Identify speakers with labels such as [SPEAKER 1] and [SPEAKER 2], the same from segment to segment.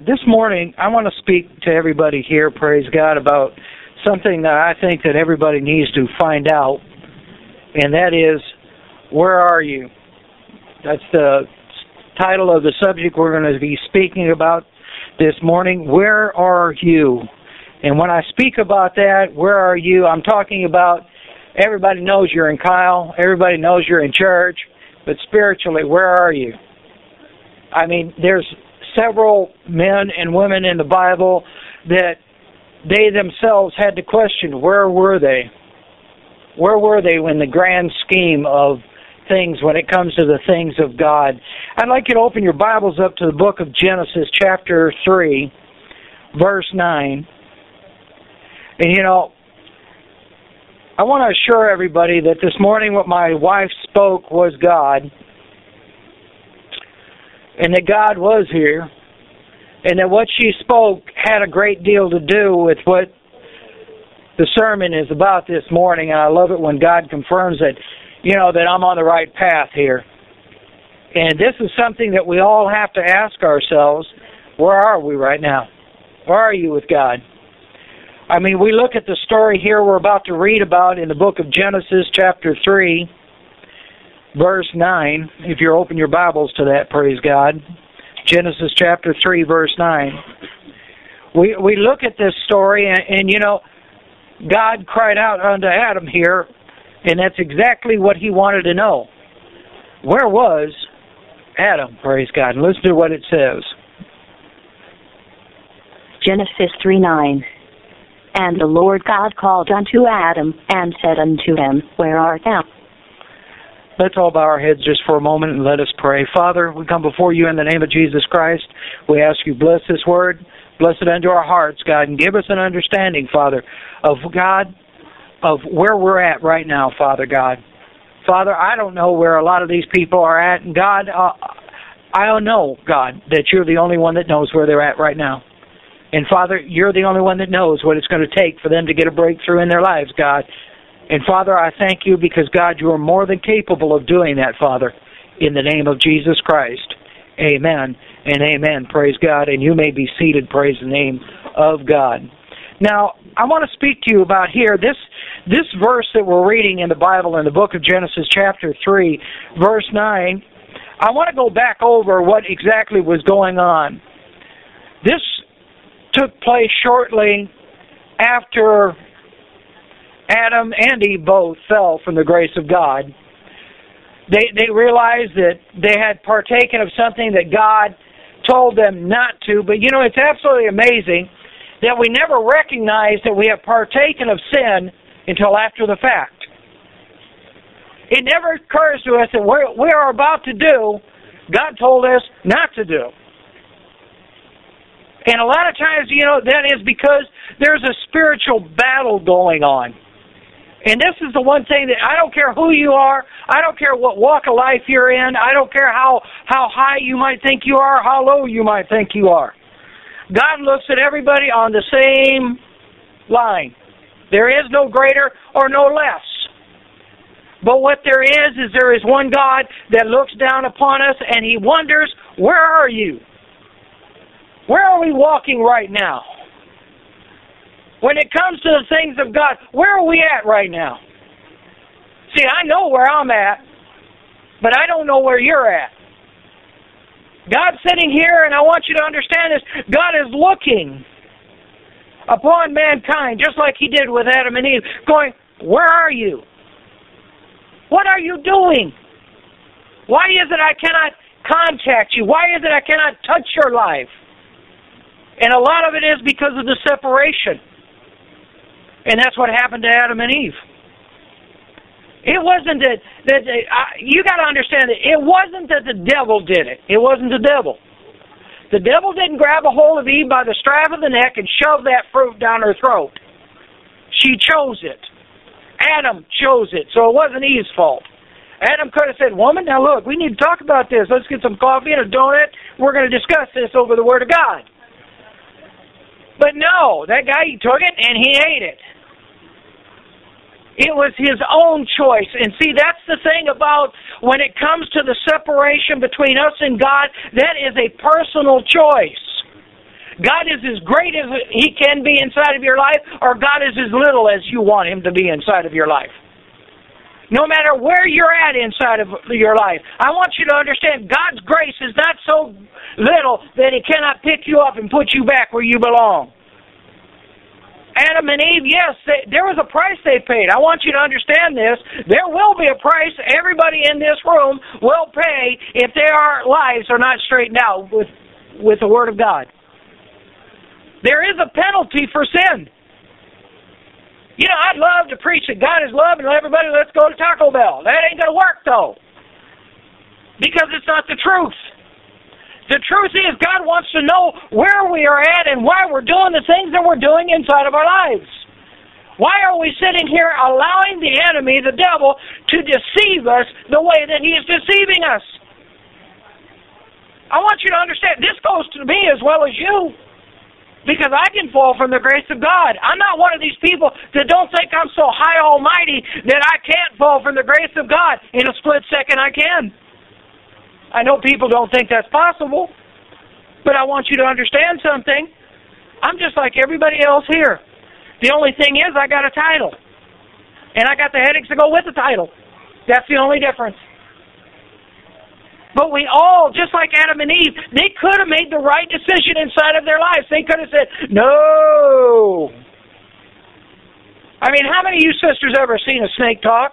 [SPEAKER 1] This morning, I want to speak to everybody here, praise God, about something that I think that everybody needs to find out, and that is, where are you? That's the title of the subject we're going to be speaking about this morning. Where are you? And when I speak about that, where are you, I'm talking about everybody knows you're in Kyle, everybody knows you're in church, but spiritually, where are you? I mean, there's several men and women in the Bible that they themselves had to question, where were they? Where were they in the grand scheme of things when it comes to the things of God? I'd like you to open your Bibles up to the book of Genesis, chapter 3, verse 9. And I want to assure everybody that this morning what my wife spoke was God, and that God was here, and that what she spoke had a great deal to do with what the sermon is about this morning. And I love it when God confirms that, that I'm on the right path here. And this is something that we all have to ask ourselves, where are we right now? Where are you with God? I mean, we look at the story here we're about to read about in the book of Genesis, chapter 3, verse 9. If you open your Bibles to that, praise God. Genesis chapter 3, verse 9. We look at this story, and God cried out unto Adam here, and that's exactly what he wanted to know. Where was Adam, praise God? And listen to what it says.
[SPEAKER 2] Genesis 3:9. And the Lord God called unto Adam, and said unto him, Where art thou?
[SPEAKER 1] Let's all bow our heads just for a moment and let us pray. Father, we come before you in the name of Jesus Christ. We ask you, bless this word, bless it unto our hearts, God, and give us an understanding, Father, of God, of where we're at right now, Father God. Father, I don't know where a lot of these people are at, and God, I don't know, God, that you're the only one that knows where they're at right now. And Father, you're the only one that knows what it's going to take for them to get a breakthrough in their lives, God. And Father, I thank you because, God, you are more than capable of doing that, Father, in the name of Jesus Christ. Amen and amen. Praise God. And you may be seated. Praise the name of God. Now, I want to speak to you about here, this verse that we're reading in the Bible in the book of Genesis chapter 3, verse 9. I want to go back over what exactly was going on. This took place shortly after Adam and Eve both fell from the grace of God. They realized that they had partaken of something that God told them not to. But it's absolutely amazing that we never recognize that we have partaken of sin until after the fact. It never occurs to us that what we are about to do, God told us not to do. And a lot of times, that is because there's a spiritual battle going on. And this is the one thing that I don't care who you are, I don't care what walk of life you're in, I don't care how high you might think you are, how low you might think you are. God looks at everybody on the same line. There is no greater or no less. But what there is one God that looks down upon us and He wonders, where are you? Where are we walking right now? When it comes to the things of God, where are we at right now? See, I know where I'm at, but I don't know where you're at. God's sitting here, and I want you to understand this. God is looking upon mankind, just like He did with Adam and Eve, going, where are you? What are you doing? Why is it I cannot contact you? Why is it I cannot touch your life? And a lot of it is because of the separation. And that's what happened to Adam and Eve. It wasn't that you got to understand that it wasn't that the devil did it. It wasn't the devil. The devil didn't grab a hold of Eve by the strap of the neck and shove that fruit down her throat. She chose it. Adam chose it, so it wasn't Eve's fault. Adam could have said, woman, now look, we need to talk about this. Let's get some coffee and a donut. We're going to discuss this over the Word of God. But no, that guy, he took it and he ate it. It was his own choice. And see, that's the thing about when it comes to the separation between us and God, that is a personal choice. God is as great as He can be inside of your life, or God is as little as you want Him to be inside of your life. No matter where you're at inside of your life, I want you to understand God's grace is not so little that He cannot pick you up and put you back where you belong. Adam and Eve, yes, there was a price they paid. I want you to understand this. There will be a price everybody in this room will pay if their lives are not straightened out with the Word of God. There is a penalty for sin. You know, I'd love to preach that God is love and everybody, let's go to Taco Bell. That ain't going to work, though, because it's not the truth. The truth is God wants to know where we are at and why we're doing the things that we're doing inside of our lives. Why are we sitting here allowing the enemy, the devil, to deceive us the way that he is deceiving us? I want you to understand, this goes to me as well as you, because I can fall from the grace of God. I'm not one of these people that don't think I'm so high almighty that I can't fall from the grace of God. In a split second, I can. I know people don't think that's possible, but I want you to understand something. I'm just like everybody else here. The only thing is I got a title, and I got the headaches to go with the title. That's the only difference. But we all, just like Adam and Eve, they could have made the right decision inside of their lives. They could have said, no. I mean, how many of you sisters ever seen a snake talk?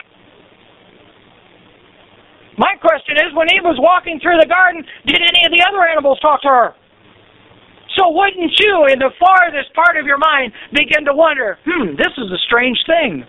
[SPEAKER 1] My question is, when Eve was walking through the garden, did any of the other animals talk to her? So wouldn't you, in the farthest part of your mind, begin to wonder, this is a strange thing,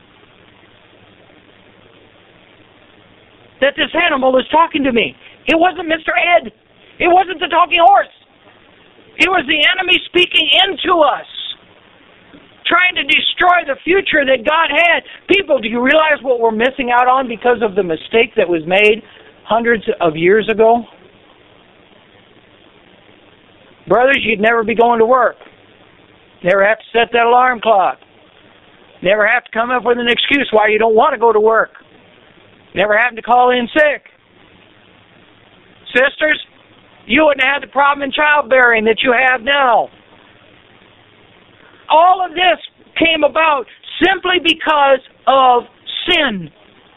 [SPEAKER 1] that this animal is talking to me. It wasn't Mr. Ed. It wasn't the talking horse. It was the enemy speaking into us, trying to destroy the future that God had. People, do you realize what we're missing out on because of the mistake that was made hundreds of years ago? Brothers, you'd never be going to work. Never have to set that alarm clock. Never have to come up with an excuse why you don't want to go to work. Never having to call in sick. Sisters, you wouldn't have the problem in childbearing that you have now. All of this came about simply because of sin.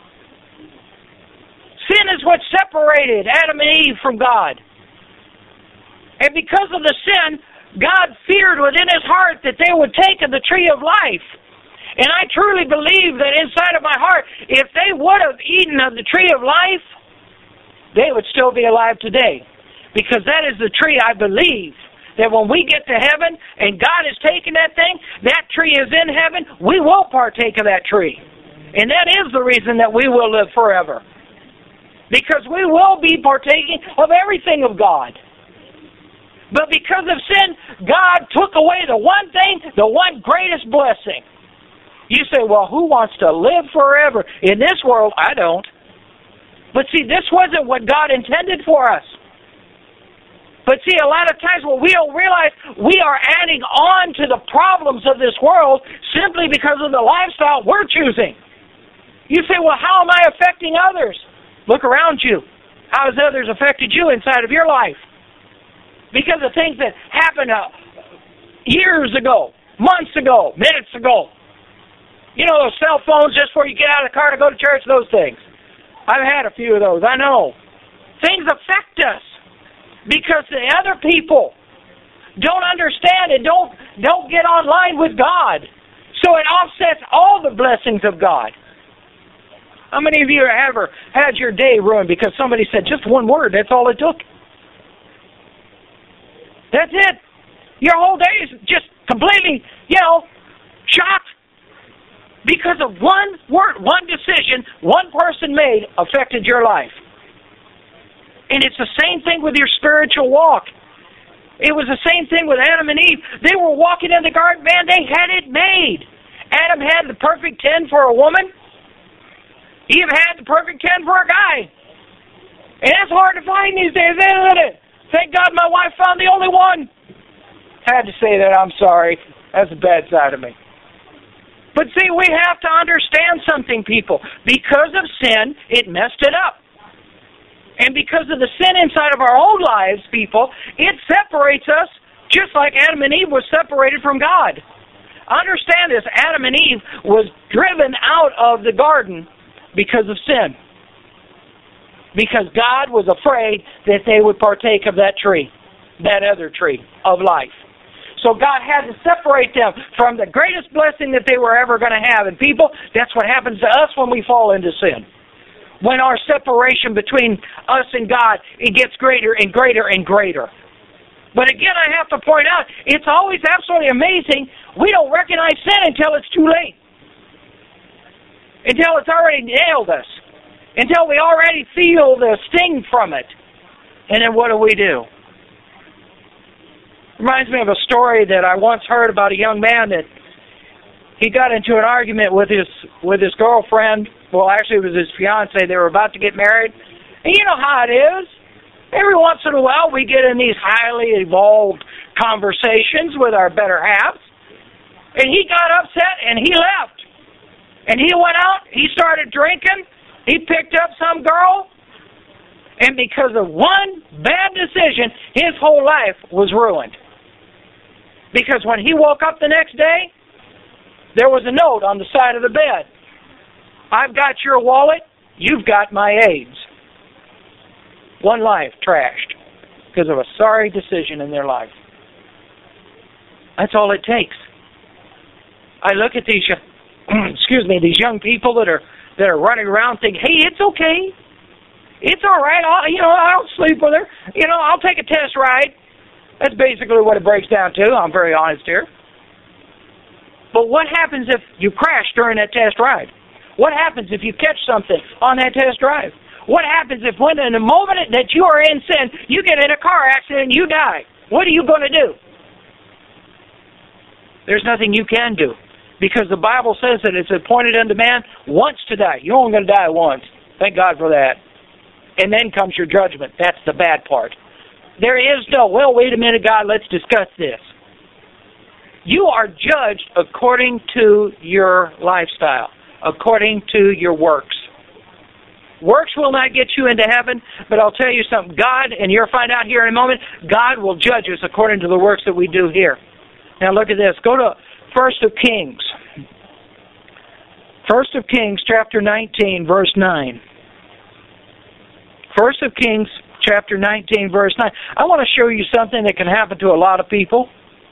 [SPEAKER 1] Sin is what separated Adam and Eve from God. And because of the sin, God feared within His heart that they would take of the tree of life. And I truly believe that inside of my heart, if they would have eaten of the tree of life, they would still be alive today. Because that is the tree, I believe, that when we get to heaven and God is taking that thing, that tree is in heaven, we will partake of that tree. And that is the reason that we will live forever. Because we will be partaking of everything of God. But because of sin, God took away the one thing, the one greatest blessing. You say, well, who wants to live forever? In this world, I don't. But see, this wasn't what God intended for us. But see, a lot of times what we don't realize, we are adding on to the problems of this world simply because of the lifestyle we're choosing. You say, well, how am I affecting others? Look around you. How has others affected you inside of your life? Because of things that happened years ago, months ago, minutes ago. You know, those cell phones just before you get out of the car to go to church, those things. I've had a few of those, I know. Things affect us because the other people don't understand and don't get online with God. So it offsets all the blessings of God. How many of you have ever had your day ruined because somebody said just one word, that's all it took? That's it. Your whole day is just completely, shot. Because of one word, one decision, one person made affected your life. And it's the same thing with your spiritual walk. It was the same thing with Adam and Eve. They were walking in the garden, man, they had it made. Adam had the perfect 10 for a woman. Eve had the perfect 10 for a guy. And that's hard to find these days, isn't it? Thank God my wife found the only one. Had to say that, I'm sorry. That's the bad side of me. But see, we have to understand something, people. Because of sin, it messed it up. And because of the sin inside of our own lives, people, it separates us Just like Adam and Eve was separated from God. Understand this, Adam and Eve was driven out of the garden because of sin. Because God was afraid that they would partake of that tree, that other tree of life. So God had to separate them from the greatest blessing that they were ever going to have. And people, that's what happens to us when we fall into sin. When our separation between us and God, it gets greater and greater and greater. But again, I have to point out, it's always absolutely amazing. We don't recognize sin until it's too late. Until it's already nailed us. Until we already feel the sting from it. And then what do? Reminds me of a story that I once heard about a young man that he got into an argument with his girlfriend. Well, actually, it was his fiancée. They were about to get married. And you know how it is. Every once in a while, we get in these highly evolved conversations with our better halves. And he got upset, and he left. And he went out. He started drinking. He picked up some girl. And because of one bad decision, his whole life was ruined. Because when he woke up the next day, there was a note on the side of the bed. I've got your wallet, you've got my AIDS. One life trashed because of a sorry decision in their life. That's all it takes. I look at these, these young people that are running around thinking, hey, it's okay. It's all right. I'll sleep with her. I'll take a test ride. That's basically what it breaks down to. I'm very honest here. But what happens if you crash during that test ride? What happens if you catch something on that test drive? What happens if when in the moment that you are in sin, you get in a car accident and you die? What are you going to do? There's nothing you can do. Because the Bible says that it's appointed unto man once to die. You're only going to die once. Thank God for that. And then comes your judgment. That's the bad part. There is no, well, wait a minute, God, let's discuss this. You are judged according to your lifestyle, according to your works. Works will not get you into heaven, but I'll tell you something. God, and you'll find out here in a moment, God will judge us according to the works that we do here. Now look at this. Go to 1 Kings. 1 Kings chapter 19, verse 9. 1 Kings chapter 19, verse 9. I want to show you something that can happen to a lot of people.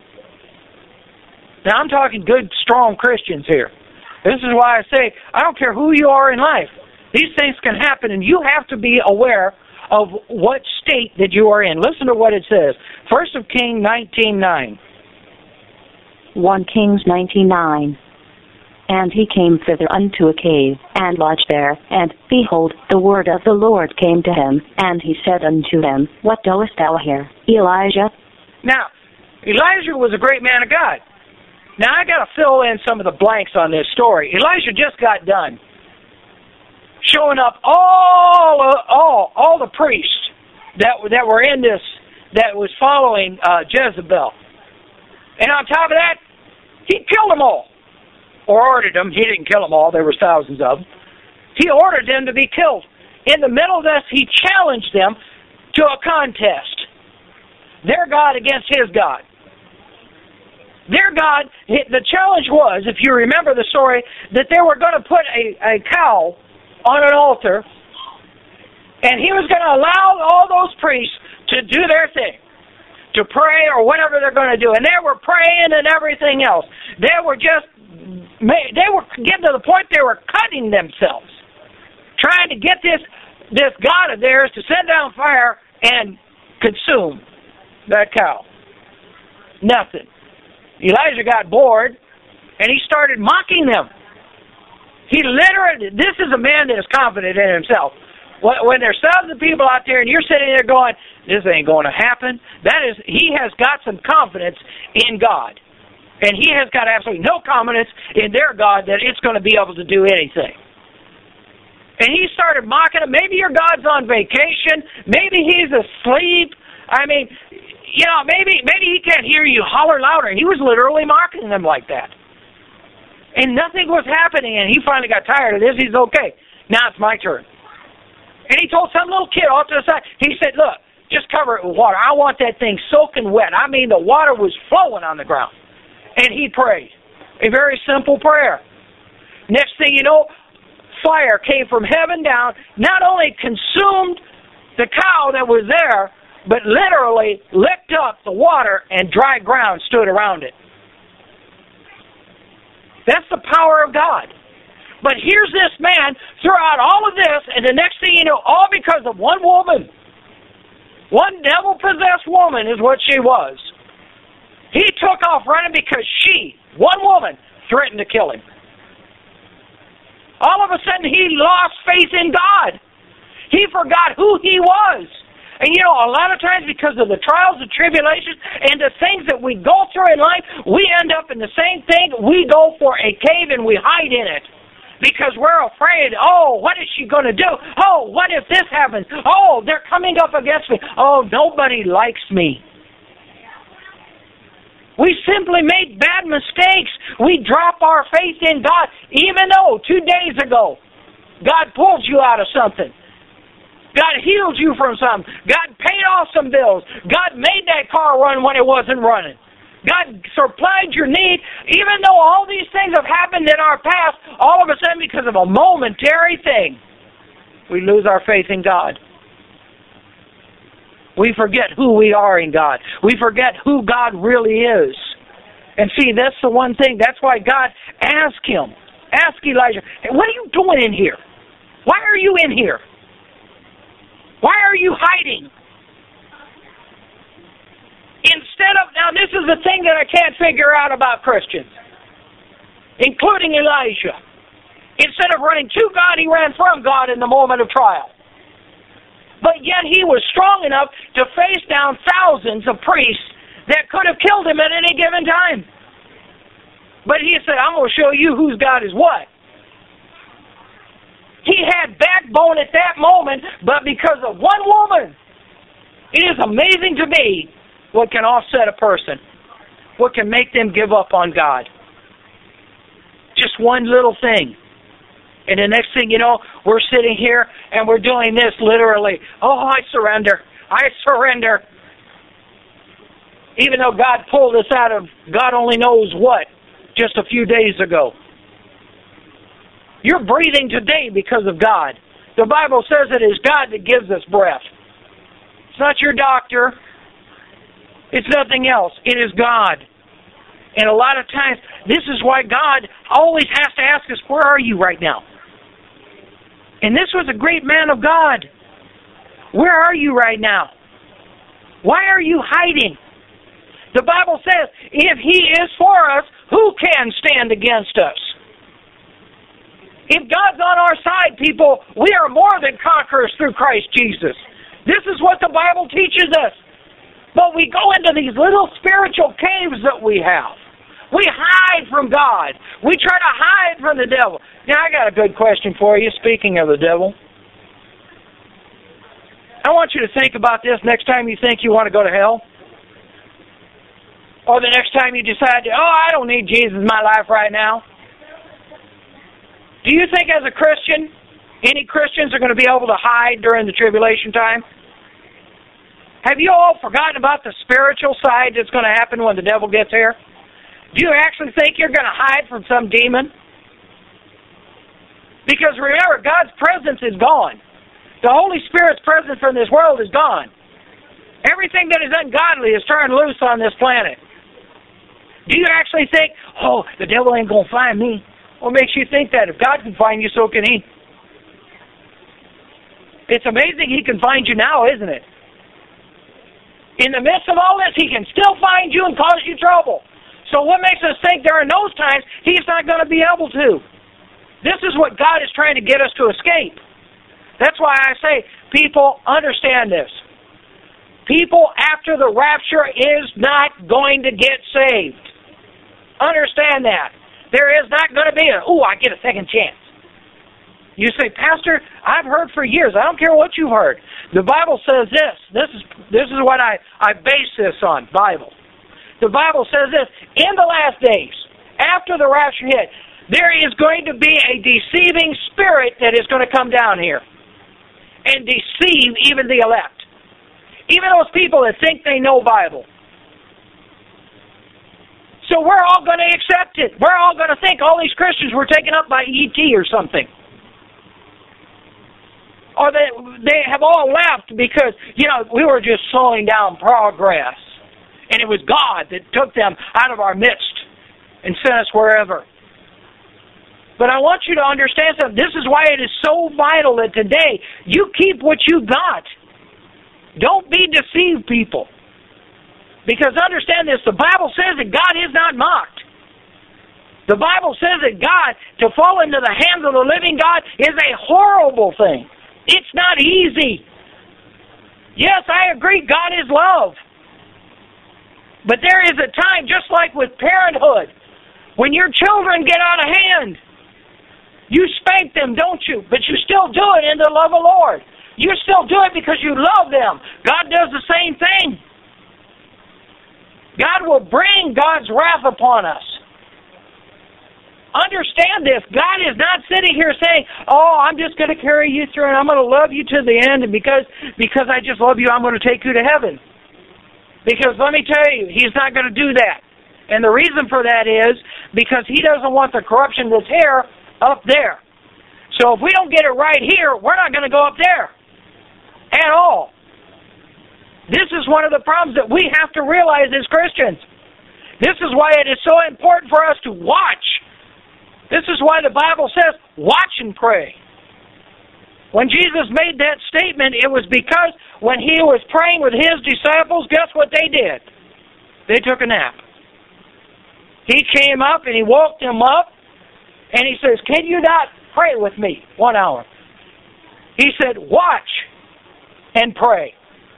[SPEAKER 1] Now, I'm talking good, strong Christians here. This is why I say, I don't care who you are in life. These things can happen, and you have to be aware of what state that you are in. Listen to what it says. 1 Kings 19:9.
[SPEAKER 2] 1 Kings 19:9. And he came thither unto a cave, and lodged there. And, behold, the word of the Lord came to him, and he said unto him, What doest thou here, Elijah?
[SPEAKER 1] Now, Elijah was a great man of God. Now, I got to fill in some of the blanks on this story. Elijah just got done showing up all the priests that were in this, that was following Jezebel. And on top of that, he killed them all. Or ordered them. He didn't kill them all. There was thousands of them. He ordered them to be killed. In the middle of this, he challenged them to a contest. Their God against his God. Their God, the challenge was, if you remember the story, that they were going to put a cow on an altar, and he was going to allow all those priests to do their thing, to pray or whatever they're going to do. And they were praying and everything else. They were getting to the point they were cutting themselves, trying to get this God of theirs to send down fire and consume that cow. Nothing. Elijah got bored, and he started mocking them. This is a man that is confident in himself. When there's thousands of people out there, and you're sitting there going, this ain't going to happen, he has got some confidence in God. And he has got absolutely no confidence in their God that it's going to be able to do anything. And he started mocking them. Maybe your God's on vacation. Maybe he's asleep. I mean, maybe he can't hear you. Holler louder. He was literally mocking them like that. And nothing was happening. And he finally got tired of this. He's okay. Now it's my turn. And he told some little kid off to the side. He said, look, Just cover it with water. I want that thing soaking wet. I mean, the water was flowing on the ground. And he prayed. A very simple prayer. Next thing you know, fire came from heaven down, not only consumed the cow that was there, but literally licked up the water and dry ground stood around it. That's the power of God. But here's this man throughout all of this, and the next thing you know, all because of one woman. One devil-possessed woman is what she was. He took off running because she, one woman, threatened to kill him. All of a sudden, he lost faith in God. He forgot who he was. And you know, a lot of times because of the trials and tribulations and the things that we go through in life, we end up in the same thing. We go for a cave and we hide in it. Because we're afraid, oh, what is she going to do? Oh, what if this happens? Oh, they're coming up against me. Oh, nobody likes me. We simply make bad mistakes. We drop our faith in God, even though 2 days ago, God pulled you out of something. God healed you from something. God paid off some bills. God made that car run when it wasn't running. God supplied your need. Even though all these things have happened in our past, all of a sudden because of a momentary thing, we lose our faith in God. We forget who we are in God. We forget who God really is. And see, that's the one thing. That's why God asked him, ask Elijah, hey, what are you doing in here? Why are you in here? Why are you hiding? Instead of, now this is the thing that I can't figure out about Christians, including Elijah. Instead of running to God, he ran from God in the moment of trial. But yet he was strong enough to face down thousands of priests that could have killed him at any given time. But he said, I'm going to show you whose God is what. He had backbone at that moment, but because of one woman, it is amazing to me what can offset a person, what can make them give up on God. Just one little thing. And the next thing you know, we're sitting here and we're doing this literally. Oh, I surrender. I surrender. Even though God pulled us out of God only knows what just a few days ago. You're breathing today because of God. The Bible says it is God that gives us breath. It's not your doctor. It's nothing else. It is God. And a lot of times, this is why God always has to ask us, where are you right now? And this was a great man of God. Where are you right now? Why are you hiding? The Bible says, if he is for us, who can stand against us? If God's on our side, people, we are more than conquerors through Christ Jesus. This is what the Bible teaches us. But we go into these little spiritual caves that we have. We hide from God. We try to hide from the devil. Now, I got a good question for you, speaking of the devil. I want you to think about this next time you think you want to go to hell. Or the next time you decide, I don't need Jesus in my life right now. Do you think as a Christian, any Christians are going to be able to hide during the tribulation time? Have you all forgotten about the spiritual side that's going to happen when the devil gets here? Do you actually think you're going to hide from some demon? Because remember, God's presence is gone. The Holy Spirit's presence from this world is gone. Everything that is ungodly is turned loose on this planet. Do you actually think, the devil ain't going to find me? What makes you think that? If God can find you, so can he. It's amazing he can find you now, isn't it? In the midst of all this, he can still find you and cause you trouble. So what makes us think during those times he's not going to be able to? This is what God is trying to get us to escape. That's why I say, people, understand this. People after the rapture is not going to get saved. Understand that. There is not going to be I get a second chance. You say, Pastor, I've heard for years. I don't care what you've heard. The Bible says this. This is what I base this on, Bible. The Bible says this. In the last days, after the rapture hit, there is going to be a deceiving spirit that is going to come down here and deceive even the elect. Even those people that think they know Bible. So we're all going to accept it. We're all going to think all these Christians were taken up by E.T. or something. Or they have all left because, we were just slowing down progress. And it was God that took them out of our midst and sent us wherever. But I want you to understand something. This is why it is so vital that today you keep what you got. Don't be deceived, people. Because understand this, the Bible says that God is not mocked. The Bible says that God, to fall into the hands of the living God, is a horrible thing. It's not easy. Yes, I agree, God is love. But there is a time, just like with parenthood, when your children get out of hand, you spank them, don't you? But you still do it in the love of the Lord. You still do it because you love them. God does the same thing. God will bring God's wrath upon us. Understand this. God is not sitting here saying, I'm just going to carry you through and I'm going to love you to the end, and because I just love you, I'm going to take you to heaven. Because let me tell you, He's not going to do that. And the reason for that is because He doesn't want the corruption that's here up there. So if we don't get it right here, we're not going to go up there at all. This is one of the problems that we have to realize as Christians. This is why it is so important for us to watch. This is why the Bible says, watch and pray. When Jesus made that statement, it was because when He was praying with His disciples, guess what they did? They took a nap. He came up and He woke them up, and He says, can you not pray with me 1 hour? He said, watch and pray,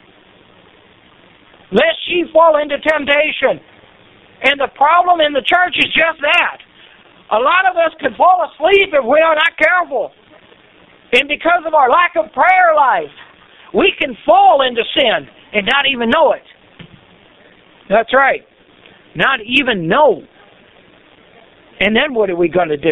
[SPEAKER 1] lest ye fall into temptation. And the problem in the church is just that. A lot of us can fall asleep if we are not careful. And because of our lack of prayer life, we can fall into sin and not even know it. That's right. Not even know. And then what are we going to do?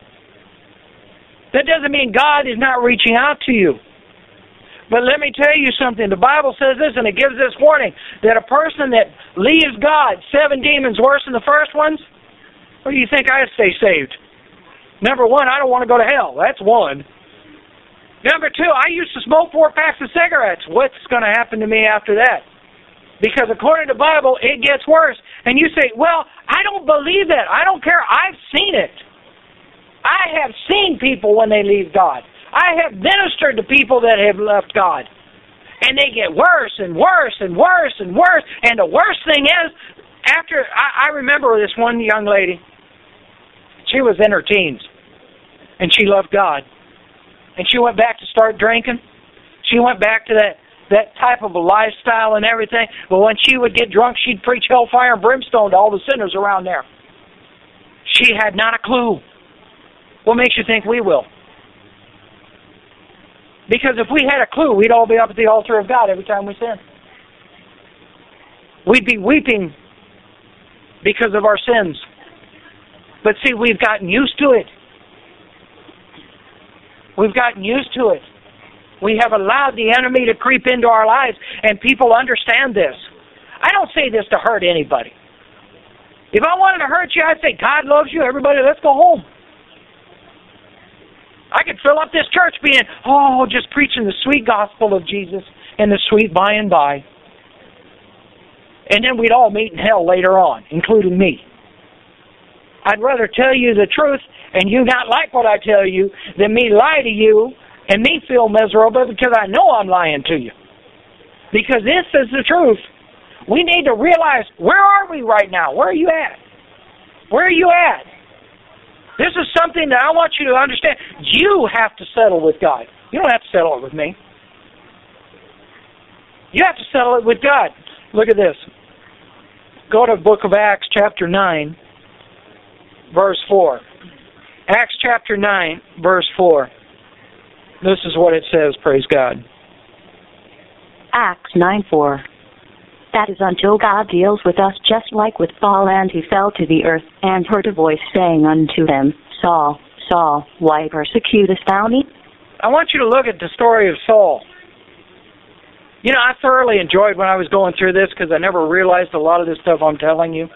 [SPEAKER 1] That doesn't mean God is not reaching out to you. But let me tell you something. The Bible says this, and it gives this warning, that a person that leaves God, 7 demons worse than the first ones, what do you think I'd stay saved? Number 1, I don't want to go to hell. That's one. Number 2, I used to smoke 4 packs of cigarettes. What's going to happen to me after that? Because according to the Bible, it gets worse. And you say, well, I don't believe that. I don't care. I've seen it. I have seen people when they leave God. I have ministered to people that have left God. And they get worse and worse and worse and worse. And the worst thing is, I remember this one young lady. She was in her teens. And she loved God. And she went back to start drinking. She went back to that type of a lifestyle and everything. But when she would get drunk, she'd preach hellfire and brimstone to all the sinners around there. She had not a clue. What makes you think we will? Because if we had a clue, we'd all be up at the altar of God every time we sin. We'd be weeping because of our sins. But see, we've gotten used to it. We've gotten used to it. We have allowed the enemy to creep into our lives, and people understand this. I don't say this to hurt anybody. If I wanted to hurt you, I'd say, God loves you, everybody, let's go home. I could fill up this church being, just preaching the sweet gospel of Jesus and the sweet by and by. And then we'd all meet in hell later on, including me. I'd rather tell you the truth and you not like what I tell you than me lie to you and me feel miserable because I know I'm lying to you. Because this is the truth. We need to realize, where are we right now? Where are you at? Where are you at? This is something that I want you to understand. You have to settle with God. You don't have to settle it with me. You have to settle it with God. Look at this. Go to the book of Acts chapter 9, verse 4. Acts chapter 9, verse 4. This is what it says, praise God.
[SPEAKER 2] Acts 9:4. That is until God deals with us just like with Paul, and he fell to the earth, and heard a voice saying unto him, Saul, Saul, why persecutest thou me?
[SPEAKER 1] I want you to look at the story of Saul. You know, I thoroughly enjoyed when I was going through this because I never realized a lot of this stuff I'm telling you.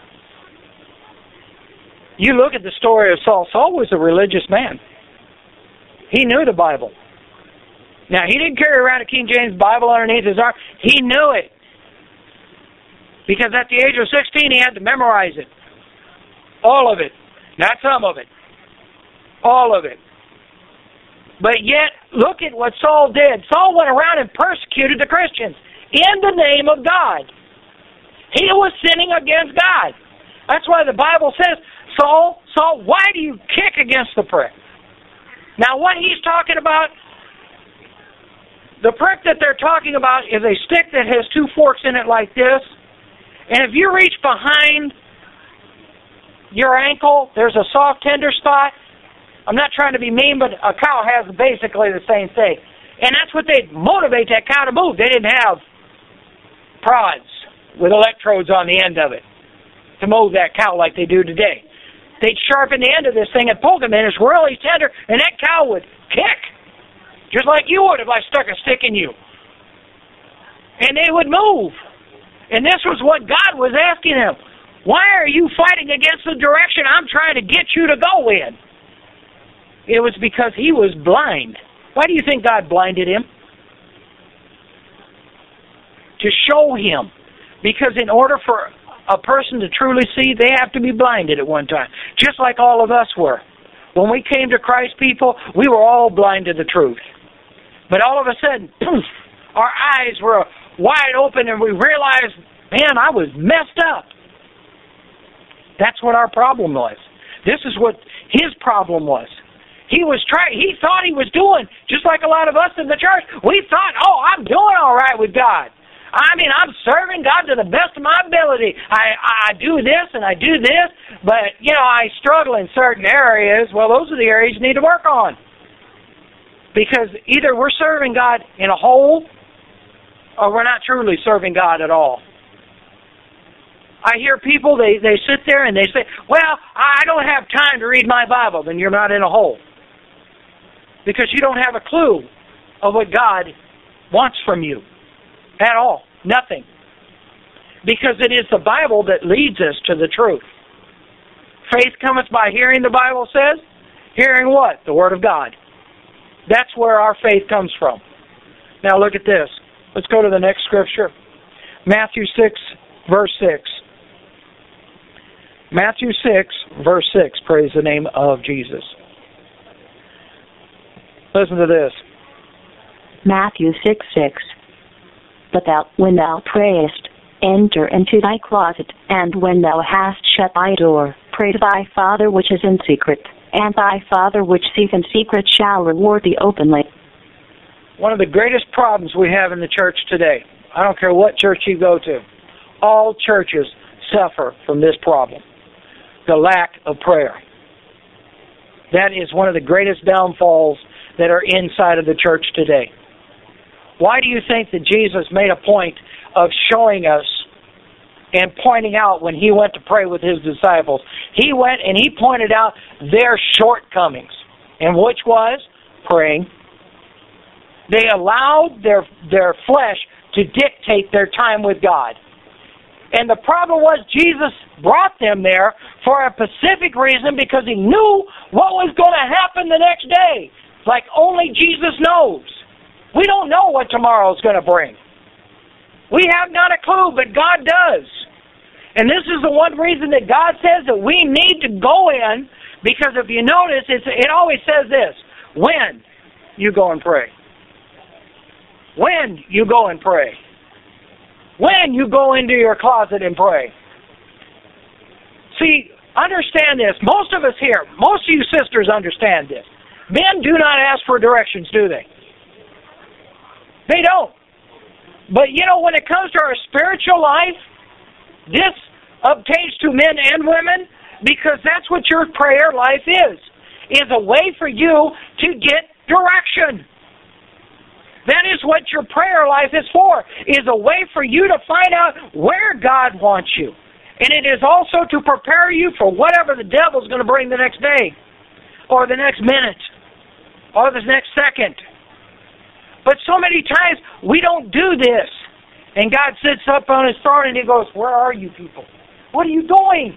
[SPEAKER 1] You look at the story of Saul. Saul was a religious man. He knew the Bible. Now, he didn't carry around a King James Bible underneath his arm. He knew it. Because at the age of 16, he had to memorize it. All of it. Not some of it. All of it. But yet, look at what Saul did. Saul went around and persecuted the Christians in the name of God. He was sinning against God. That's why the Bible says, Saul, why do you kick against the prick? Now, what he's talking about, the prick that they're talking about is a stick that has two forks in it like this. And if you reach behind your ankle, there's a soft, tender spot. I'm not trying to be mean, but a cow has basically the same thing. And that's what they motivate that cow to move. They didn't have prods with electrodes on the end of it to move that cow like they do today. They'd sharpen the end of this thing and poke him, and it's really tender, and that cow would kick, just like you would if I stuck a stick in you. And they would move. And this was what God was asking them. Why are you fighting against the direction I'm trying to get you to go in? It was because he was blind. Why do you think God blinded him? To show him. Because in order for a person to truly see, they have to be blinded at one time. Just like all of us were. When we came to Christ, people, we were all blind to the truth. But all of a sudden, poof, our eyes were wide open and we realized, man, I was messed up. That's what our problem was. This is what his problem was. He thought he was doing, just like a lot of us in the church, we thought, oh, I'm doing all right with God. I mean, I'm serving God to the best of my ability. I do this and I do this, but, you know, I struggle in certain areas. Well, those are the areas you need to work on. Because either we're serving God in a whole, or we're not truly serving God at all. I hear people, they sit there and they say, well, I don't have time to read my Bible. Then you're not in a hole. Because you don't have a clue of what God wants from you at all. Nothing. Because it is the Bible that leads us to the truth. Faith cometh by hearing, the Bible says. Hearing what? The Word of God. That's where our faith comes from. Now look at this. Let's go to the next scripture. Matthew 6, verse 6. Matthew 6, verse 6. Praise the name of Jesus. Listen to this.
[SPEAKER 2] Matthew 6:6. But thou, when thou prayest, enter into thy closet, and when thou hast shut thy door, pray to thy Father which is in secret, and thy Father which seeth in secret shall reward thee openly.
[SPEAKER 1] One of the greatest problems we have in the church today, I don't care what church you go to, all churches suffer from this problem, the lack of prayer. That is one of the greatest downfalls that are inside of the church today. Why do you think that Jesus made a point of showing us and pointing out when he went to pray with his disciples? He went and he pointed out their shortcomings, and which was praying. They allowed their flesh to dictate their time with God. And the problem was Jesus brought them there for a specific reason, because he knew what was going to happen the next day. Like only Jesus knows. We don't know what tomorrow is going to bring. We have not a clue, but God does. And this is the one reason that God says that we need to go in, because if you notice, it always says this: when you go and pray. When you go and pray. When you go into your closet and pray. See, understand this. Most of us here, most of you sisters understand this. Men do not ask for directions, do they? They don't. But you know, when it comes to our spiritual life, this obtains to men and women, because that's what your prayer life is a way for you to get direction. That is what your prayer life is for, is a way for you to find out where God wants you. And it is also to prepare you for whatever the devil's going to bring the next day, or the next minute, or the next second. But so many times we don't do this. And God sits up on His throne and He goes, where are you people? What are you doing?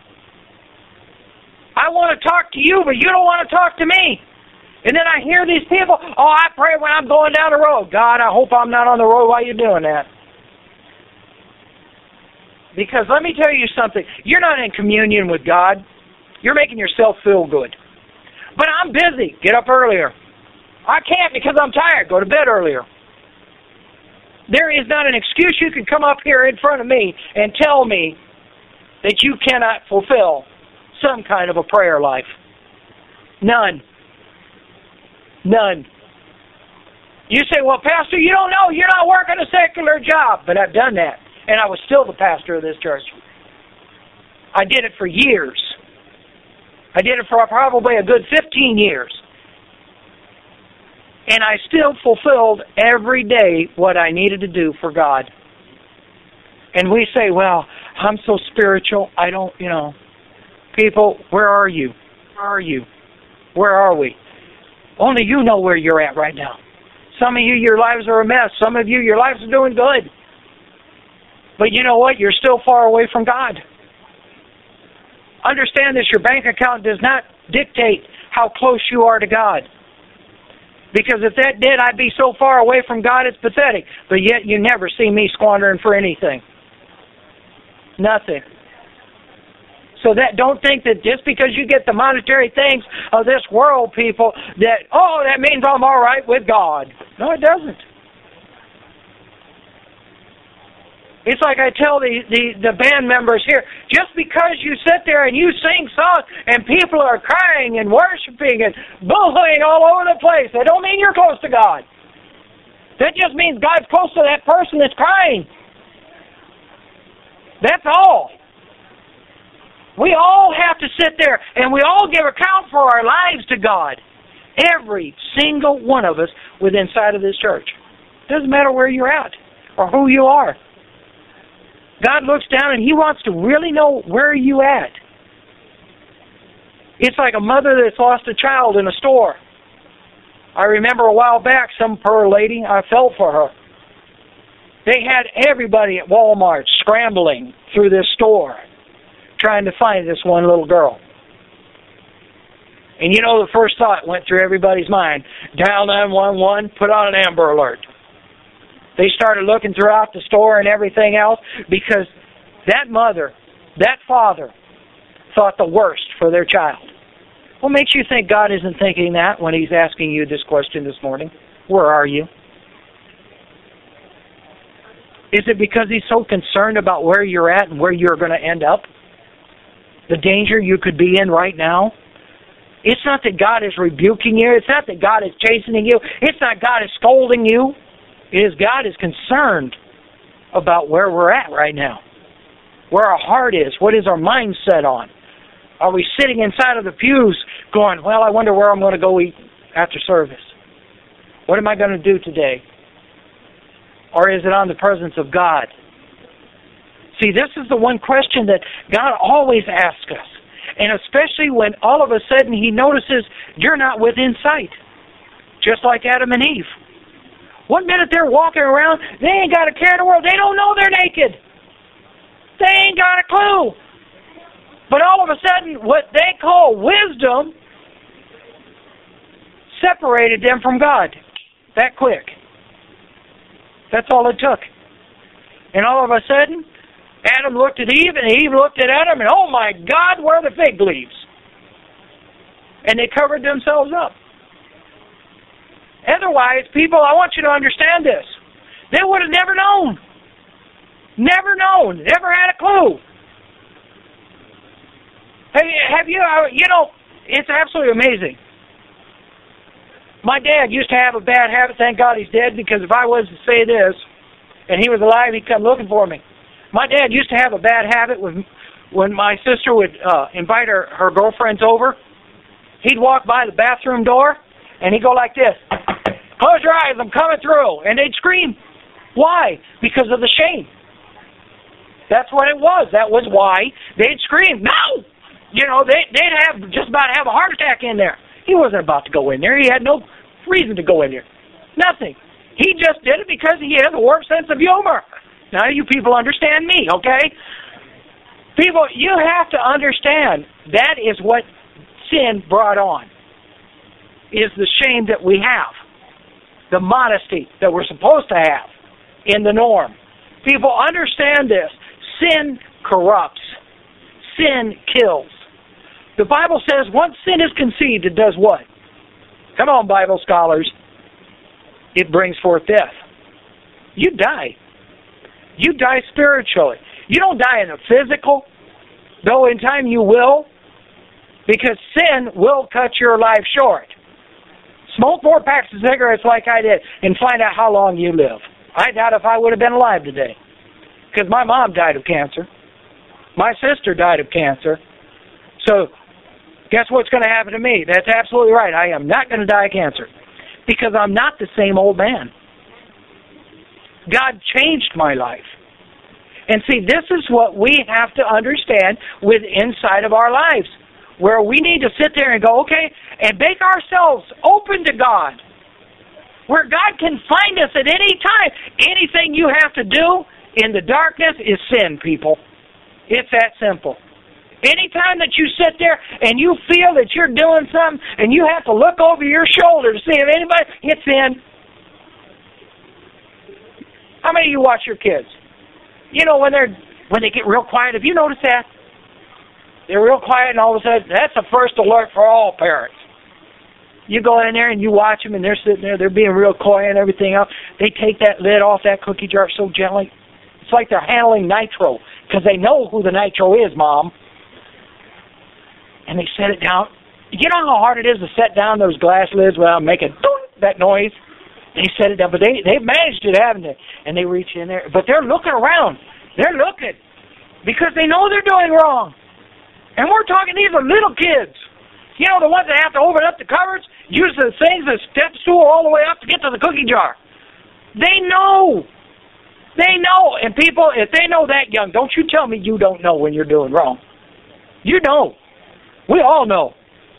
[SPEAKER 1] I want to talk to you, but you don't want to talk to me. And then I hear these people, oh, I pray when I'm going down the road. God, I hope I'm not on the road while you're doing that. Because let me tell you something. You're not in communion with God. You're making yourself feel good. But I'm busy. Get up earlier. I can't because I'm tired. Go to bed earlier. There is not an excuse you can come up here in front of me and tell me that you cannot fulfill some kind of a prayer life. None. None. You say, well, Pastor, you don't know. You're not working a secular job. But I've done that. And I was still the pastor of this church. I did it for years. I did it for probably a good 15 years. And I still fulfilled every day what I needed to do for God. And we say, well, I'm so spiritual. I don't, People, where are you? Where are you? Where are we? Only you know where you're at right now. Some of you, your lives are a mess. Some of you, your lives are doing good. But you know what? You're still far away from God. Understand this, your bank account does not dictate how close you are to God. Because if that did, I'd be so far away from God, it's pathetic. But yet you never see me squandering for anything. Nothing. So don't think that just because you get the monetary things of this world, people, that means I'm all right with God. No, it doesn't. It's like I tell the band members here, just because you sit there and you sing songs and people are crying and worshiping and boohooing all over the place, that don't mean you're close to God. That just means God's close to that person that's crying. That's all. We all have to sit there and we all give account for our lives to God. Every single one of us within inside of this church. Doesn't matter where you're at or who you are. God looks down and He wants to really know where you at. It's like a mother that's lost a child in a store. I remember a while back, some poor lady, I felt for her. They had everybody at Walmart scrambling through this store, trying to find this one little girl. And the first thought went through everybody's mind. Dial 911, put on an Amber Alert. They started looking throughout the store and everything else because that mother, that father, thought the worst for their child. What makes you think God isn't thinking that when He's asking you this question this morning? Where are you? Is it because He's so concerned about where you're at and where you're going to end up? The danger you could be in right now? It's not that God is rebuking you. It's not that God is chastening you. It's not God is scolding you. It is God is concerned about where we're at right now. Where our heart is. What is our mind set on? Are we sitting inside of the pews going, well, I wonder where I'm going to go eat after service? What am I going to do today? Or is it on the presence of God? See, this is the one question that God always asks us. And especially when all of a sudden He notices you're not within sight. Just like Adam and Eve. One minute they're walking around, they ain't got a care in the world. They don't know they're naked. They ain't got a clue. But all of a sudden, what they call wisdom separated them from God. That quick. That's all it took. And all of a sudden, Adam looked at Eve, and Eve looked at Adam, and oh my God, where are the fig leaves? And they covered themselves up. Otherwise, people, I want you to understand this. They would have never known. Never known. Never had a clue. Have you, it's absolutely amazing. My dad used to have a bad habit. Thank God he's dead, because if I was to say this, and he was alive, he'd come looking for me. My dad used to have a bad habit when my sister would invite her girlfriends over. He'd walk by the bathroom door, and he'd go like this. Close your eyes, I'm coming through. And they'd scream. Why? Because of the shame. That's what it was. That was why they'd scream. No! They'd have just about have a heart attack in there. He wasn't about to go in there. He had no reason to go in there. Nothing. He just did it because he has a warped sense of humor. Now you people understand me, okay? People, you have to understand that is what sin brought on, is the shame that we have, the modesty that we're supposed to have in the norm. People understand this. Sin corrupts. Sin kills. The Bible says once sin is conceived, it does what? Come on, Bible scholars. It brings forth death. You die. You die spiritually. You don't die in the physical, though in time you will, because sin will cut your life short. Smoke 4 packs of cigarettes like I did and find out how long you live. I doubt if I would have been alive today, because my mom died of cancer. My sister died of cancer. So guess what's going to happen to me? That's absolutely right. I am not going to die of cancer, because I'm not the same old man. God changed my life. And see, this is what we have to understand with inside of our lives, where we need to sit there and go, okay, and make ourselves open to God, where God can find us at any time. Anything you have to do in the darkness is sin, people. It's that simple. Anytime that you sit there and you feel that you're doing something and you have to look over your shoulder to see if anybody, it's sin. How many of you watch your kids? You know, when they get real quiet, have you noticed that? They're real quiet and all of a sudden, that's the first alert for all parents. You go in there and you watch them and they're sitting there, they're being real quiet and everything else. They take that lid off that cookie jar so gently. It's like they're handling nitro, because they know who the nitro is, Mom. And they set it down. You know how hard it is to set down those glass lids without making that noise? They set it down, but they've managed it, haven't they? And they reach in there, but they're looking around. They're looking because they know they're doing wrong. And we're talking, these are little kids. You know, the ones that have to open up the cupboards, use the things, the step stool all the way up to get to the cookie jar. They know. They know. And people, if they know that young, don't you tell me you don't know when you're doing wrong. You know. We all know.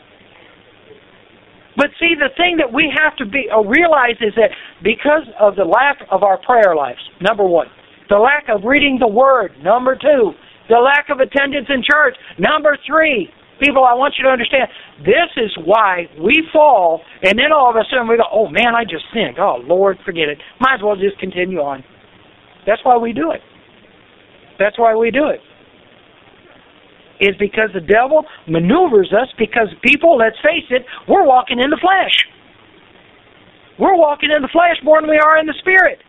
[SPEAKER 1] But see, the thing that we have to realize is that because of the lack of our prayer lives, number one, the lack of reading the Word, number two, the lack of attendance in church, number three, people, I want you to understand, this is why we fall, and then all of a sudden we go, oh man, I just sinned. Oh Lord, forget it. Might as well just continue on. That's why we do it. That's why we do it. Is because the devil maneuvers us, because people, let's face it, we're walking in the flesh. We're walking in the flesh more than we are in the spirit.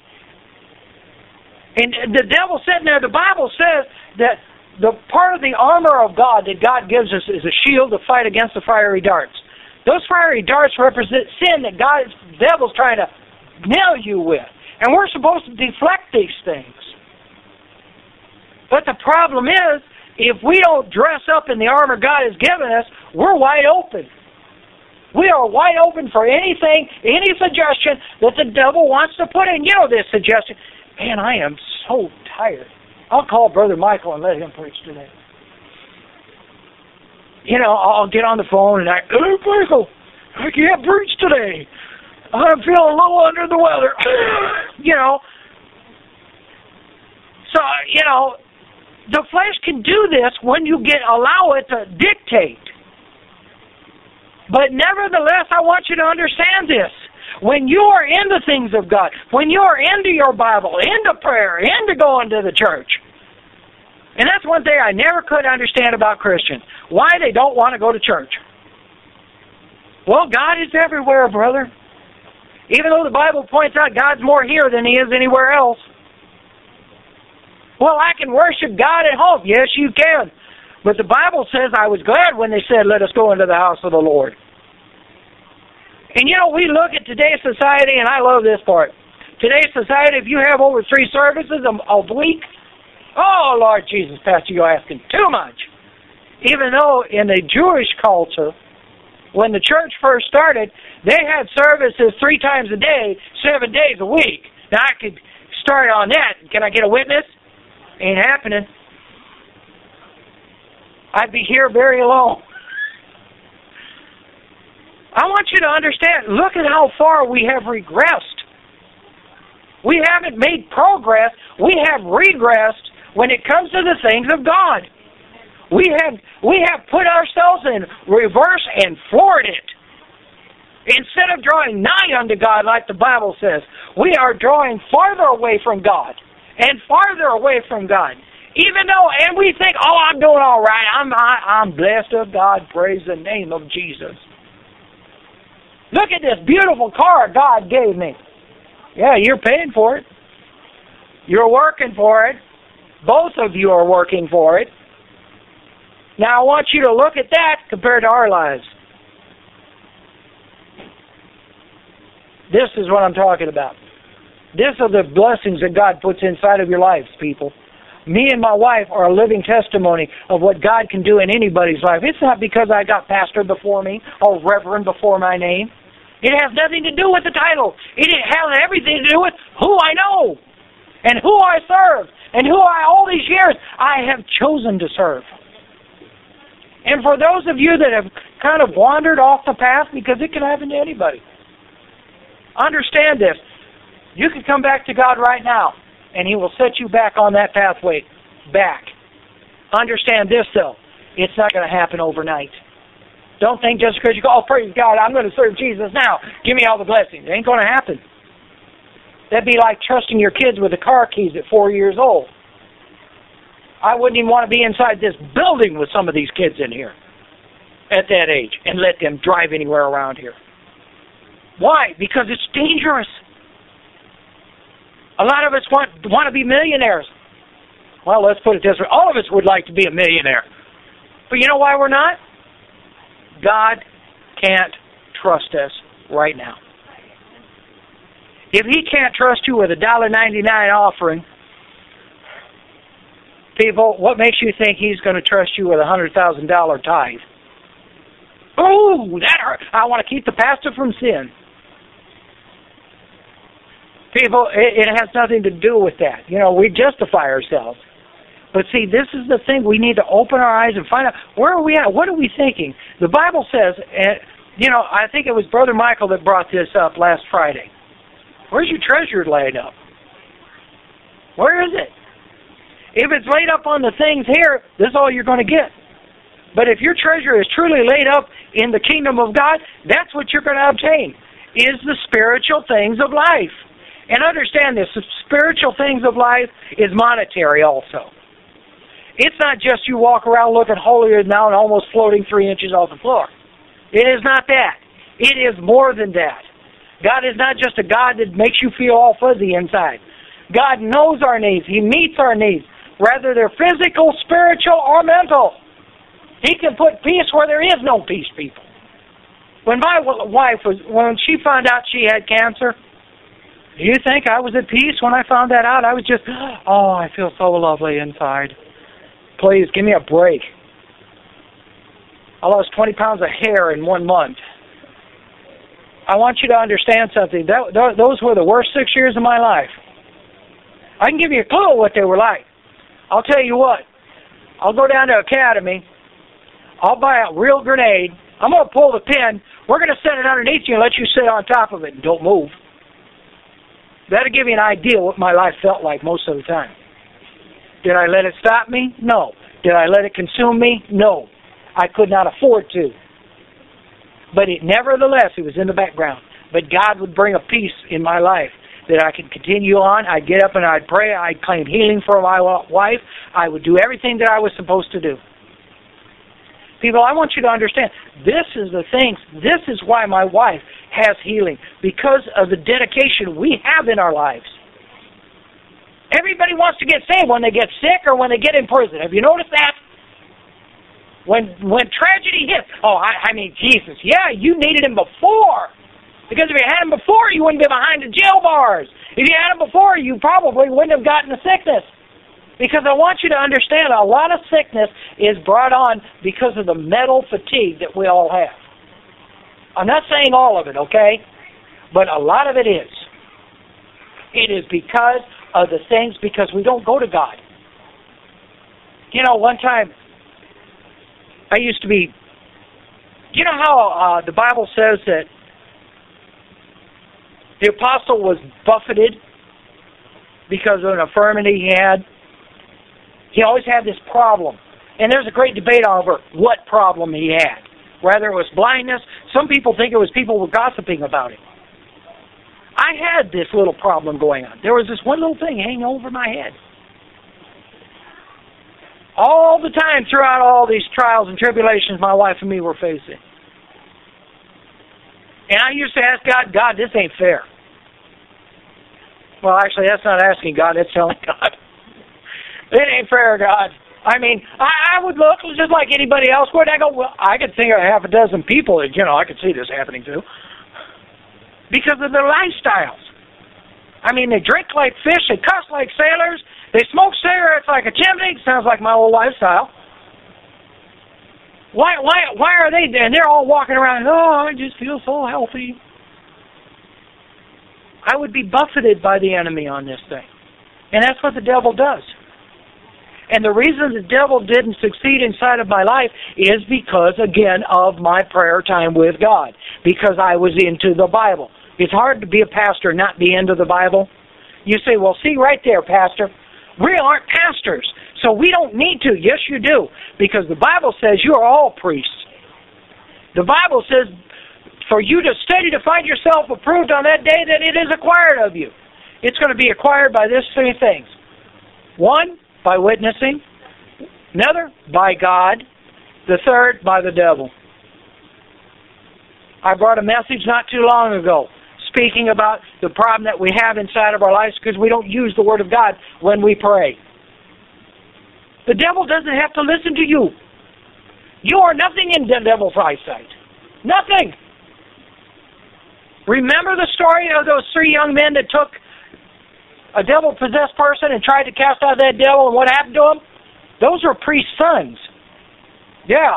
[SPEAKER 1] And the devil sitting there, the Bible says that the part of the armor of God that God gives us is a shield to fight against the fiery darts. Those fiery darts represent sin that the devil's trying to nail you with. And we're supposed to deflect these things. But the problem is, if we don't dress up in the armor God has given us, we're wide open. We are wide open for anything, any suggestion that the devil wants to put in. You know this suggestion. Man, I am so tired. I'll call Brother Michael and let him preach today. You know, I'll get on the phone and hey, Michael, I can't preach today. I'm feeling a little under the weather. You know. So, you know, the flesh can do this when you allow it to dictate. But nevertheless, I want you to understand this. When you are in the things of God, when you are into your Bible, into prayer, into going to the church, and that's one thing I never could understand about Christians, why they don't want to go to church. Well, God is everywhere, brother. Even though the Bible points out God's more here than He is anywhere else. Well, I can worship God at home. Yes, you can. But the Bible says, I was glad when they said, let us go into the house of the Lord. And you know, we look at today's society, and I love this part. Today's society, if you have over 3 services a week, oh, Lord Jesus, Pastor, you're asking too much. Even though in the Jewish culture, when the church first started, they had services 3 times a day, 7 days a week. Now, I could start on that. Can I get a witness? Ain't happening. I'd be here very alone. I want you to understand, look at how far we have regressed. We haven't made progress. We have regressed when it comes to the things of God. We have put ourselves in reverse and floored it. Instead of drawing nigh unto God like the Bible says, we are drawing farther away from God and farther away from God. Even though, and we think, oh, I'm doing all right. I'm blessed of God. Praise the name of Jesus. Look at this beautiful car God gave me. Yeah, you're paying for it. You're working for it. Both of you are working for it. Now I want you to look at that compared to our lives. This is what I'm talking about. These are the blessings that God puts inside of your lives, people. Me and my wife are a living testimony of what God can do in anybody's life. It's not because I got pastor before me or reverend before my name. It has nothing to do with the title. It has everything to do with who I know and who I serve and who all these years I have chosen to serve. And for those of you that have kind of wandered off the path, because it can happen to anybody, understand this. You can come back to God right now, and He will set you back on that pathway, back. Understand this, though. It's not going to happen overnight. Don't think just because you go, oh, praise God, I'm going to serve Jesus now. Give me all the blessings. It ain't going to happen. That'd be like trusting your kids with the car keys at 4 years old. I wouldn't even want to be inside this building with some of these kids in here at that age and let them drive anywhere around here. Why? Because it's dangerous. A lot of us want to be millionaires. Well, let's put it this way. All of us would like to be a millionaire. But you know why we're not? God can't trust us right now. If He can't trust you with a $1.99 offering, people, what makes you think He's going to trust you with a $100,000 tithe? Ooh, that hurt. I want to keep the pastor from sin. People, it has nothing to do with that. You know, we justify ourselves. But see, this is the thing. We need to open our eyes and find out, where are we at? What are we thinking? The Bible says, I think it was Brother Michael that brought this up last Friday. Where's your treasure laid up? Where is it? If it's laid up on the things here, this is all you're going to get. But if your treasure is truly laid up in the kingdom of God, that's what you're going to obtain, is the spiritual things of life. And understand this, the spiritual things of life is monetary also. It's not just you walk around looking holier than thou and almost floating 3 inches off the floor. It is not that. It is more than that. God is not just a God that makes you feel all fuzzy inside. God knows our needs. He meets our needs, whether they're physical, spiritual, or mental. He can put peace where there is no peace, people. When my wife when she found out she had cancer, do you think I was at peace when I found that out? I was just, oh, I feel so lovely inside. Please, give me a break. I lost 20 pounds of hair in 1 month. I want you to understand something. Those were the worst 6 years of my life. I can give you a clue what they were like. I'll tell you what. I'll go down to Academy. I'll buy a real grenade. I'm going to pull the pin. We're going to set it underneath you and let you sit on top of it and don't move. That'll give you an idea what my life felt like most of the time. Did I let it stop me? No. Did I let it consume me? No. I could not afford to. But nevertheless, it was in the background. But God would bring a peace in my life that I could continue on. I'd get up and I'd pray. I'd claim healing for my wife. I would do everything that I was supposed to do. People, I want you to understand, this is the things, this is why my wife has healing, because of the dedication we have in our lives. Everybody wants to get saved when they get sick or when they get in prison. Have you noticed that? When tragedy hits, I mean, Jesus, yeah, you needed Him before. Because if you had Him before, you wouldn't be behind the jail bars. If you had Him before, you probably wouldn't have gotten the sickness. Because I want you to understand, a lot of sickness is brought on because of the mental fatigue that we all have. I'm not saying all of it, okay? But a lot of it is. It is because of the things, because we don't go to God. You know, one time, I used to be, you know how the Bible says that the apostle was buffeted because of an infirmity he had. He always had this problem. And there's a great debate over what problem he had. Whether it was blindness, some people think it was people were gossiping about him. I had this little problem going on. There was this one little thing hanging over my head. All the time throughout all these trials and tribulations my wife and me were facing. And I used to ask God, God, this ain't fair. Well, actually, that's not asking God, that's telling God. It ain't fair, God. I mean, I would look just like anybody else would. I go, well, I could think of half a dozen people that, I could see this happening to. Because of their lifestyles. I mean, they drink like fish, they cuss like sailors, they smoke cigarettes like a chimney. Sounds like my old lifestyle. Why are they there? And they're all walking around, I just feel so healthy. I would be buffeted by the enemy on this thing. And that's what the devil does. And the reason the devil didn't succeed inside of my life is because, again, of my prayer time with God. Because I was into the Bible. It's hard to be a pastor and not be into the Bible. You say, well, see right there, Pastor. We aren't pastors, so we don't need to. Yes, you do. Because the Bible says you are all priests. The Bible says for you to study to find yourself approved on that day that it is acquired of you. It's going to be acquired by these three things. One, by witnessing. Another, by God. The third, by the devil. I brought a message not too long ago speaking about the problem that we have inside of our lives because we don't use the Word of God when we pray. The devil doesn't have to listen to you. You are nothing in the devil's eyesight. Nothing. Remember the story of those three young men that took a devil-possessed person and tried to cast out that devil, and what happened to them? Those were priest's sons. Yeah.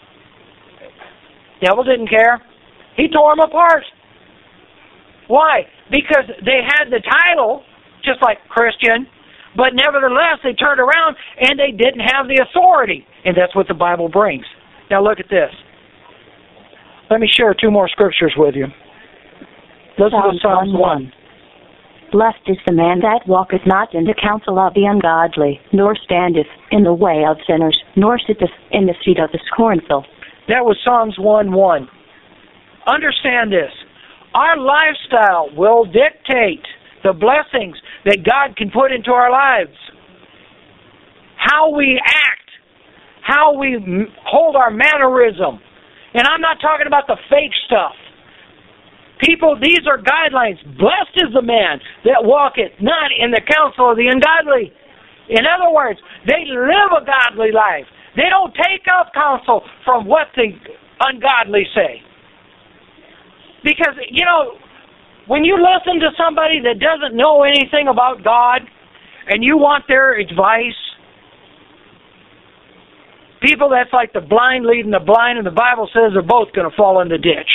[SPEAKER 1] Devil didn't care. He tore them apart. Why? Because they had the title, just like Christian, but nevertheless they turned around and they didn't have the authority. And that's what the Bible brings. Now look at this. Let me share two more scriptures with you. Listen to Psalms 1.
[SPEAKER 2] Blessed is the man that walketh not in the counsel of the ungodly, nor standeth in the way of sinners, nor sitteth in the seat of the scornful.
[SPEAKER 1] That was Psalms 1:1. Understand this. Our lifestyle will dictate the blessings that God can put into our lives. How we act, how we hold our mannerism. And I'm not talking about the fake stuff. People, these are guidelines. Blessed is the man that walketh not in the counsel of the ungodly. In other words, they live a godly life. They don't take up counsel from what the ungodly say. Because, when you listen to somebody that doesn't know anything about God and you want their advice, people that's like the blind leading the blind, and the Bible says they're both going to fall in the ditch.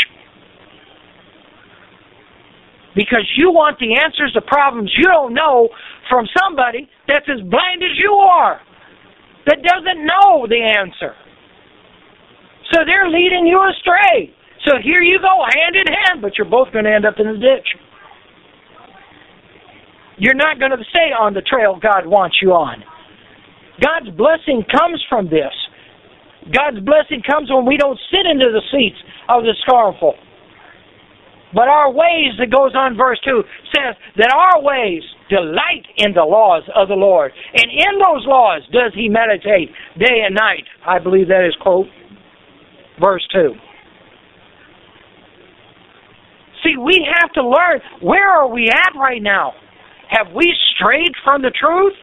[SPEAKER 1] Because you want the answers to problems you don't know from somebody that's as blind as you are, that doesn't know the answer. So they're leading you astray. So here you go, hand in hand, but you're both going to end up in the ditch. You're not going to stay on the trail God wants you on. God's blessing comes from this. God's blessing comes when we don't sit into the seats of the scornful. But our ways, that goes on verse 2, says that our ways delight in the laws of the Lord. And in those laws does he meditate day and night. I believe that is, quote, verse 2. See, we have to learn, where are we at right now? Have we strayed from the truth?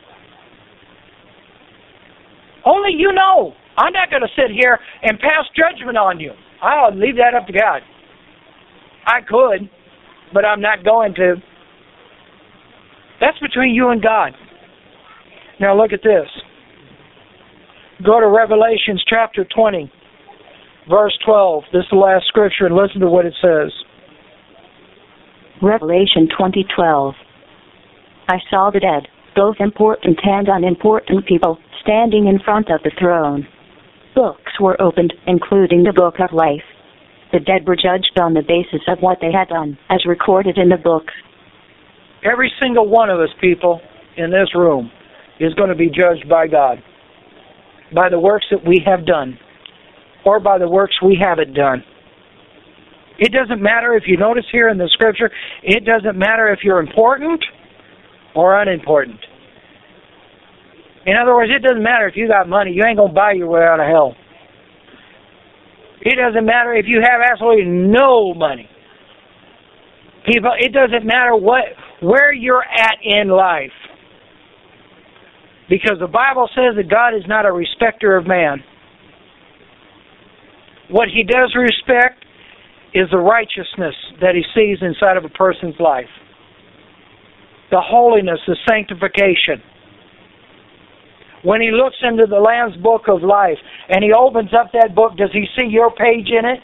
[SPEAKER 1] Only you know. I'm not going to sit here and pass judgment on you. I'll leave that up to God. I could, but I'm not going to. That's between you and God. Now look at this. Go to Revelations chapter 20, verse 12. This is the last scripture, and listen to what it says.
[SPEAKER 2] Revelation 20:12. I saw the dead, both important and unimportant people, standing in front of the throne. Books were opened, including the book of life. The dead were judged on the basis of what they had done, as recorded in the books.
[SPEAKER 1] Every single one of us, people, in this room is going to be judged by God, by the works that we have done, or by the works we haven't done. It doesn't matter if you notice here in the Scripture, it doesn't matter if you're important or unimportant. In other words, it doesn't matter if you got money. You ain't going to buy your way out of hell. It doesn't matter if you have absolutely no money. People, it doesn't matter where you're at in life. Because the Bible says that God is not a respecter of man. What He does respect is the righteousness that He sees inside of a person's life. The holiness, the sanctification. When He looks into the Lamb's book of life and He opens up that book, does He see your page in it?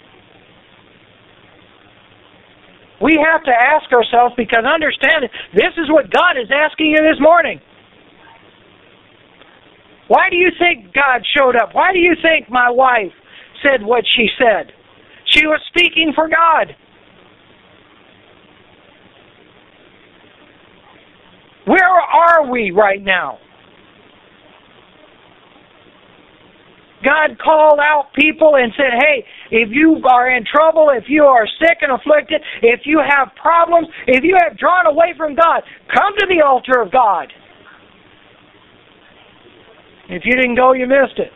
[SPEAKER 1] We have to ask ourselves, because understand it, this is what God is asking you this morning. Why do you think God showed up? Why do you think my wife said what she said? She was speaking for God. Where are we right now? God called out people and said, hey, if you are in trouble, if you are sick and afflicted, if you have problems, if you have drawn away from God, come to the altar of God. If you didn't go, you missed it.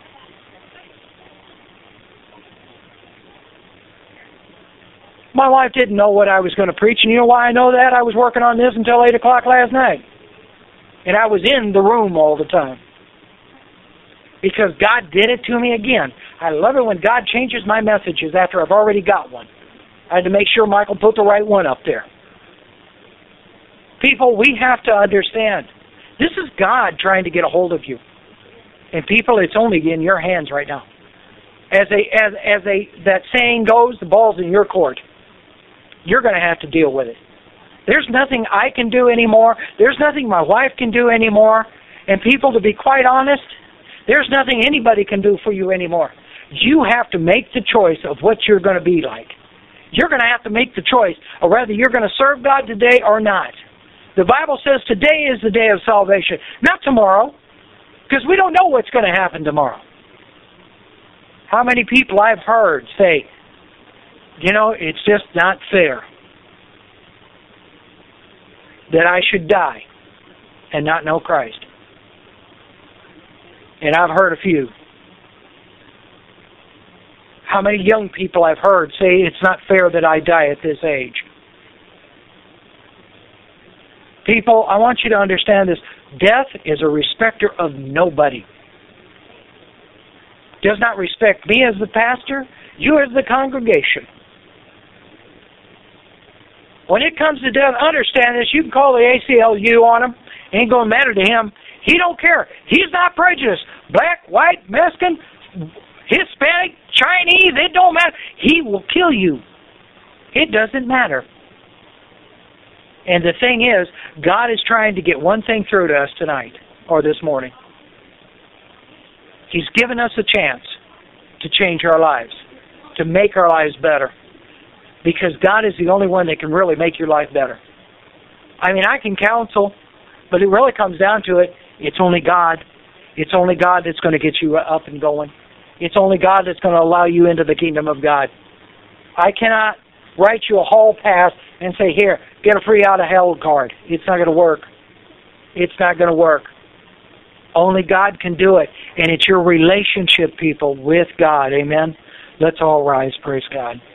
[SPEAKER 1] My wife didn't know what I was going to preach, and you know why I know that? I was working on this until 8 o'clock last night. And I was in the room all the time. Because God did it to me again. I love it when God changes my messages after I've already got one. I had to make sure Michael put the right one up there. People, we have to understand. This is God trying to get a hold of you. And people, it's only in your hands right now. That saying goes, the ball's in your court. You're going to have to deal with it. There's nothing I can do anymore. There's nothing my wife can do anymore. And people, to be quite honest, there's nothing anybody can do for you anymore. You have to make the choice of what you're going to be like. You're going to have to make the choice of whether you're going to serve God today or not. The Bible says today is the day of salvation, not tomorrow, because we don't know what's going to happen tomorrow. How many people I've heard say, it's just not fair that I should die and not know Christ. And I've heard a few. How many young people I've heard say it's not fair that I die at this age. People, I want you to understand this. Death is a respecter of nobody. Does not respect me as the pastor, you as the congregation. When it comes to death, understand this. You can call the ACLU on him. Ain't going to matter to him. He don't care. He's not prejudiced. Black, white, Mexican, Hispanic, Chinese, it don't matter. He will kill you. It doesn't matter. And the thing is, God is trying to get one thing through to us tonight, or this morning. He's given us a chance to change our lives, to make our lives better. Because God is the only one that can really make your life better. I mean, I can counsel, but it really comes down to it. It's only God. It's only God that's going to get you up and going. It's only God that's going to allow you into the kingdom of God. I cannot write you a hall pass and say, here, get a free out of hell card. It's not going to work. It's not going to work. Only God can do it. And it's your relationship, people, with God. Amen? Let's all rise. Praise God.